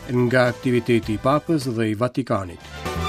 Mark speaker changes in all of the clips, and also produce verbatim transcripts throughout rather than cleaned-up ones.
Speaker 1: nga aktiviteti i Papës dhe i Vatikanit.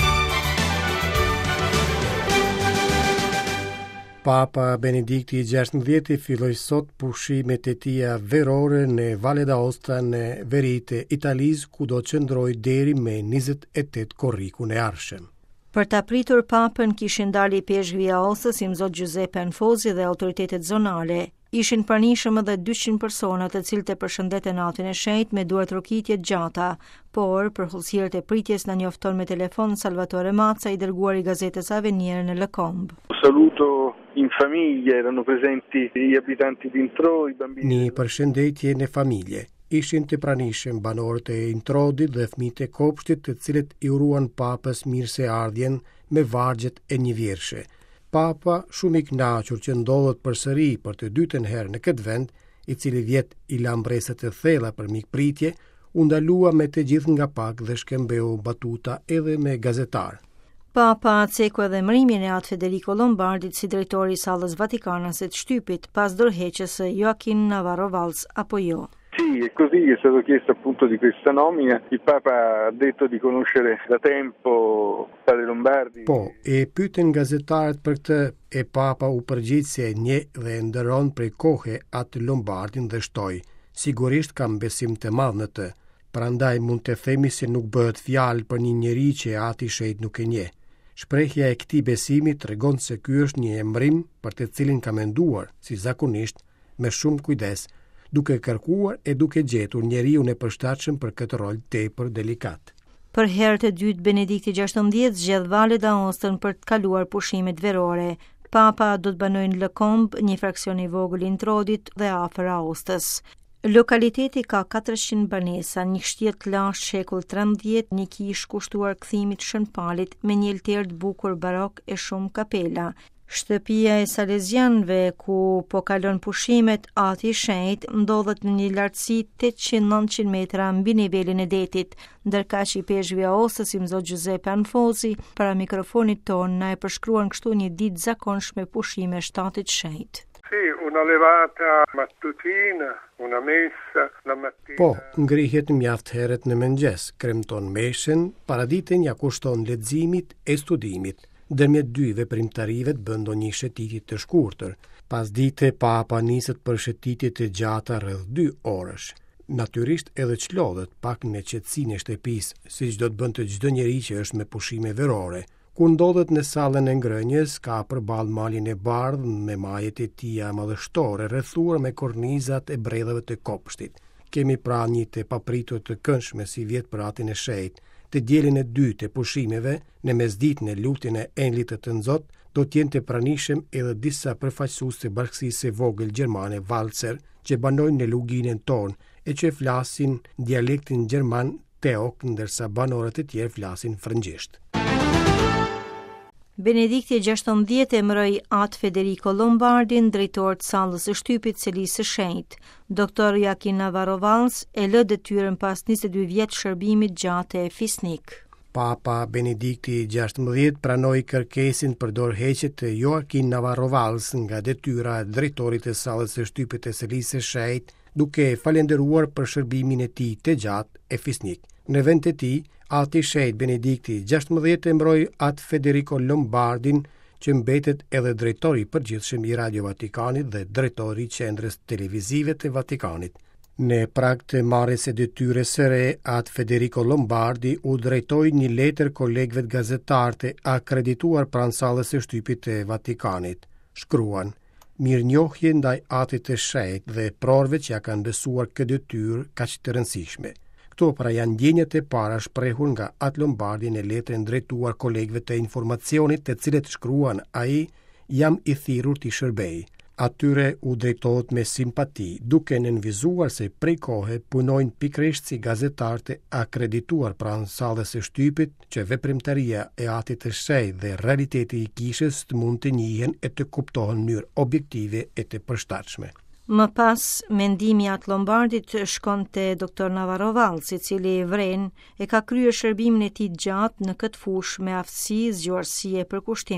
Speaker 1: Papa Benedikti i gjashtëmbëdhjetë filloi sot pushimet e tija verore në Valle d'Aosta në veri të Italisë, ku do qëndroj deri me njëzet e tetë korrikun e ardhshëm.
Speaker 2: Për ta pritur papën kishin dalë i peshqvi i Aostës, i mzot Giuseppe Anfosi dhe autoritetet zonale. Ishin pranishëm edhe dyqind persona të cilët e përshëndeten natin e shenjtë me duart rokitje gjata, por për hulësirët e pritjes na njofton me telefon Salvatore Mazza, i dërguar i gazetës Avenier në Le Combe.
Speaker 3: Saluto in famiglia, erano presenti gli abitanti di Intro, i bambini.
Speaker 1: Një përshëndetje në familje. Ishin të pranishëm banorët e Introdit dhe fëmijët e kopshtit, të cilët i uruan papës mirëseardhjen me vargjet e një vjershe. Papa, shumë i kënaqur që ndodhet përsëri për të dytën herë në këtë vend, i cili vjet i la mbresët e thella për mikpritje, u ndalua me të gjithë nga pak dhe shkëmbeu batuta edhe me gazetar.
Speaker 2: Papa ceku edhe mrimin e atë Federico Lombardit si drejtori i sallës vatikanase të shtypit pas dorëheqjes së Joaquin Navarro Valls apo jo.
Speaker 3: Sì, è così, è stato chiesto appunto di questa nomina. Il Papa ha detto di conoscere da tempo Padre Lombardi.
Speaker 1: Po, e pyeten gazetarët për këtë, e Papa u përgjigj se një dhe ndëron prej kohe atë Lombardin dhe shtoi. Sigurisht kam besim të madh në të. Prandaj mund të themi se nuk bëhet fjalë për një njeri që ati shejt nuk e njeh. Shprehja e këtij besimi tregon se ky është një emrim për të cilin ka menduar, si zakonisht, me shumë kujdes, duke kërkuar e duke gjetur njeriun e përshtatshëm për këtë rol tepër delikat.
Speaker 2: Për herë të dytë Benedikti gjashtëmbëdhjetë zgjedh Valle d'Aostën për të kaluar pushimet verore. Papa do të banojë në Le Combe, një fraksion i vogël i Introdit dhe afër Aostës. Lokaliteti ka katërqind banesa, një shtjet lashtë shekull trembëdhjetë, një kish kushtuar kthimit Shënpalit me një elter të bukur barok e shumë kapela. Shtëpia e Salesianëve, ku po kalon pushimet, ati i shenjtë, ndodhet në një lartësi tetëqind e nëntëqind metra mbi nivelin e detit, ndërkaq i peshqvi i Aostës, i mzot Giuseppe Anfosi, para mikrofonit ton na e përshkruan kështu një ditë zakonshme pushime shtatit shenjtë.
Speaker 4: Sì, una levata mattutina, una messa la mattina.
Speaker 1: Po, ngrihet mjaft herët në mëngjes, kremton meshen, paraditën ja kushton leximit e studimit. Ndërmjet dy veprimtarive të bën ndonjë shëtitje të shkurtër. Pas dite Papa niset për shëtitje të gjata rreth dy orësh. Natyrisht edhe çlodhet pak në qetësinë e shtëpisë, siç do të bënte çdo njeri që është me pushime verore. Kur ndodhet në sallën e ngrënjes, ka përballë malin e bardhë me majet e tija madhështore, rrethuar me kornizat e bredhave të kopshtit. Kemi pra një të papritur të këndshme si vjet për atin e shejt. Të dielin e dytë të pushimeve, në mesditën e lutjen e enlit të nxot, do të jenë të pranishëm edhe disa përfaqësues të bashkisë së vogël gjermane Walzer, që banojnë në luginën tonë e që flasin dialektin gjerman teok, ndërsa banorët e tjerë flasin frëngjisht.
Speaker 2: Benedikti gjashtëmbëdhjetë emëroi atë Federico Lombardin, drejtor të sallës së shtypit së Lisë së Shenjtë. Doktor Joaquin Navarro Valls e lë detyrën pas njëzet e dy vjet shërbimit gjatë e fisnik.
Speaker 1: Papa Benedikti gjashtëmbëdhjetë pranoi kërkesën për dorëheqje të Joaquin Navarro Valls nga detyra e drejtorit të sallës së shtypit të Lisë së Shenjtë, duke falendëruar për shërbimin e tij të gjatë e fisnik. Në vend të tij, ati shejt Benedikti gjashtëmbëdhjetë emëroi atë Federico Lombardin, që mbetet edhe drejtori i përgjithshëm i Radio Vatikanit dhe drejtori i qendrës televizive të Vatikanit. Në prag të marrjes së detyrës së re, atë Federico Lombardi u drejtoi një letër kolegëve të gazetarë të akredituar pranë sallës së shtypit të Vatikanit. Shkruan: mirënjohje ndaj atit të shejt dhe prorëve që ja kanë besuar këtë detyrë kaq të rëndësishme. Këto pra janë ndjenjat e para shprehur nga atë Lombardi në letrën drejtuar kolegëve të informacionit, të cilët shkruan ai: jam i thirrur të shërbej. Atyre u drejtohet me simpati, duke nënvizuar se prej kohe punojnë pikërisht si gazetarë të akredituar pranë sallës së shtypit, që veprimtaria e atit të shejt dhe realiteti i kishës të mund të njihen e të kuptohen në mënyrë objektive e të përshtatshme.
Speaker 2: Më pas, mendimi i atë Lombardit shkon te doktor Navarro Valls, i cili vren e ka kryer shërbimin e tij gjatë në këtë fushë me aftësi, zgjuarësi e përkushtim.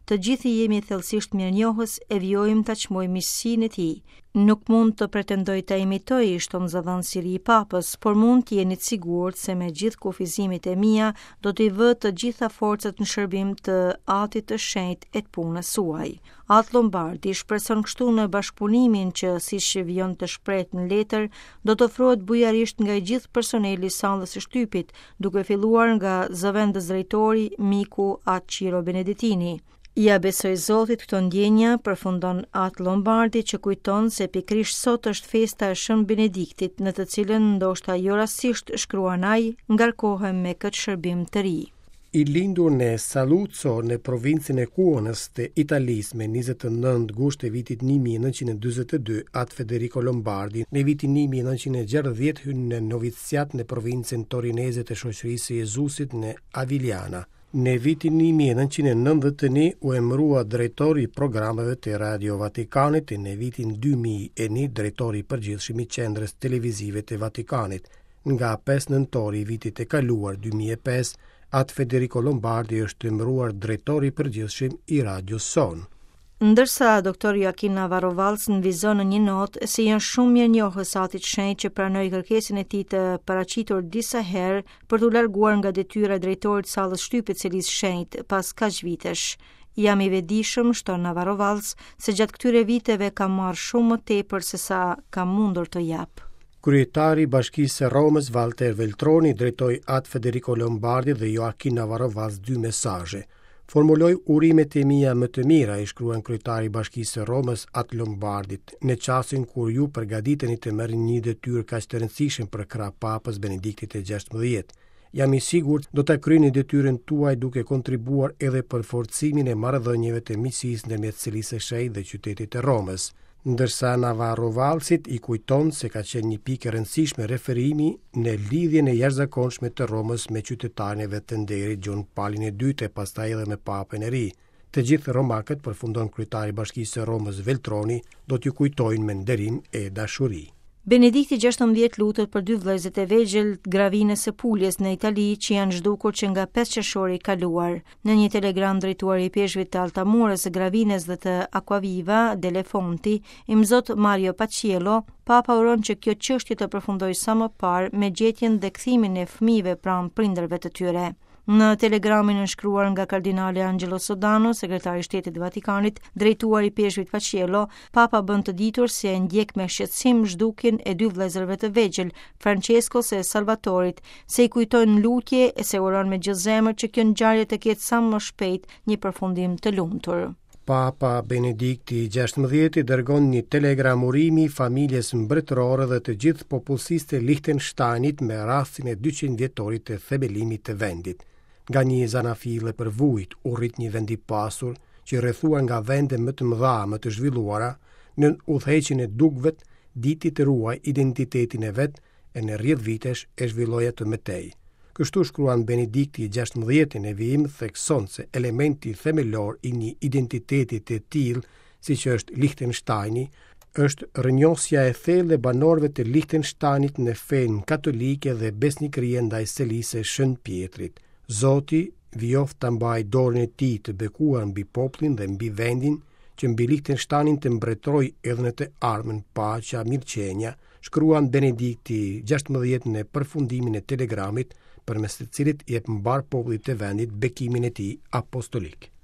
Speaker 2: të gjithi jemi thellësisht mirënjohës e vjojmë ta çmojmë miqësinë e tij. Nuk mund të pretendoj ta imitoj shtomzavën siri i Papës, por mund të jeni të sigurt se me gjithë kufizimit e mia do t'i vë të gjitha forcat në shërbim të Atit të Shenjtë e të punës suaj. Atë Lombardi shpreson kështu në bashkëpunimin që, siç vjen të shprehë në letër, do të ofrohet bujarisht nga i gjithë personeli i sallës së shtypit, duke filluar nga zëvendës drejtori, miku Aciro Beneditini. Ja besoj Zotit këto ndjenja, përfundon Atë Lombardi, që kujton se pikrisht sot është festa e Shën Benediktit, në të cilën ndoshta jo rastësisht shkruan ai, ngarkohem me këtë shërbim të ri.
Speaker 1: I lindur në Saluzzo në provincën e Cuonës të Italisë me njëzet e nëntë gusht e vitit një mijë e nëntëqind e dyzet e dy, Atë Federico Lombardi në vitin një mijë e nëntëqind e gjashtëdhjetë hyn në noviciat në provincën torineze të Shoqërisë së Jezusit në Avigliana. Në vitin një mijë e nëntëqind e nëntëdhjetë e një u emërua drejtori i programeve të Radio Vatikanit e në vitin dy mijë e një drejtori i përgjithshëm i qendrës televizive të Vatikanit. Nga pesë nëntori i vitit e kaluar dy mijë e pesë, Atë Federico Lombardi është emëruar drejtori i përgjithshëm i Radio Son.
Speaker 2: Ndërsa doktor Joaquin Navarro Valls nënvizon në një notë se janë shumë mirënjohës Atit të Shenjtë që pranoi kërkesën e tij të paraqitur disa herë për t'u larguar nga detyra e drejtorit të sallës shtypit së Selisë Shenjtë pas kaq vitesh. Jam i vetëdijshëm, shton Navarro Valls, se gjatë këtyre viteve ka marrë shumë më tepër se sa ka mundur të jap.
Speaker 1: Kryetari i Bashkisë së Romës Walter Veltroni drejtoi Atë Federico Lombardi dhe Joaquin Navarro Valls dy mesazhe. Formuloj urimet e mia më të mira, i shkruan kryetari i Bashkisë së Romës Atë Lombardit, në çastin kur ju përgatiteni të merrni një detyrë kaq të rëndësishme për krah Papës Benediktit e gjashtëmbëdhjetë. Jam i sigurt do ta kryeni detyrën tuaj duke kontribuar edhe për forcimin e marrëdhënieve të miqësisë ndërmjet Selisë së Shenjtë dhe qytetit të Romës. Ndërsa Navarro Vallsit i kujton se ka qenë një pikë e rëndësishme referimi në lidhjen e jashtëzakonshme të Romës me qytetarin e vetënderit Gjon Paulin e dytë e pastaj edhe me Papën e ri. Të gjithë romakët, përfundon kryetari i Bashkisë së Romës Veltroni, do t'ju kujtojnë me nderim e dashuri.
Speaker 2: Benedikti gjashtëmbëdhjetë lutet për dy vëllezërit e vegjël Gravinës së Puljes në Itali që janë zhdukur që nga pesë qershori i kaluar. Në një telegram drejtuar i peshqve të Altamurës, Gravines dhe të Aquaviva delle Fonti, imzot Mario Paciello, Papa uron që kjo çështje të përfundojë sa më parë me gjetjen dhe kthimin e fëmijëve pranë prindërve të tyre. Në telegramin nënshkruar nga kardinali Angelo Sodano, sekretari i Shtetit të Vatikanit, drejtuar i peshqvit Paciello, Papa bën të ditur se e ndjek me shqetësim zhdukjen e dy vëllezërve të vegjël, Franceskos e Salvatorit, se i kujtojnë lutje e se uron me gjithë zemër që kjo ngjarje të ketë sa më shpejt një përfundim të lumtur.
Speaker 1: Papa Benedikti gjashtëmbëdhjetë dërgon një telegram urimi familjes mbretërore dhe të gjithë popullsisë të Liechtensteinit me rastin e dyqind vjetorit të themelimit të vendit. Nga një zanafile për vujt u rrit një vend i pasur që rrethuar nga vende më të mëdha, më të zhvilluara, në udhëheqjen e dukvet, diti të ruaj identitetin e vet e në rrjedhë vitesh e zhvilloi atë mëtej. Kështu shkruan Benedikti i gjashtëmbëdhjetë në vijim thekson se elementi themelor i një identiteti të tillë, siç është Liechtensteini, është rënjosja e thellë e banorëve të Liechtensteinit në fenë katolike dhe besnikëria ndaj Selisë së Shën Pjetrit. Zoti vjoft ta mbaj dorën e tij të bekuar mbi popullin dhe mbi vendin, që mbi Liechtensteinin të mbretëroj edhe në të ardhmen paqja, mirëqenia, shkruan Benedikti gjashtëmbëdhjetë në përfundimin e telegramit, përmes të cilit jep mbar popullit të vendit bekimin e tij apostolik.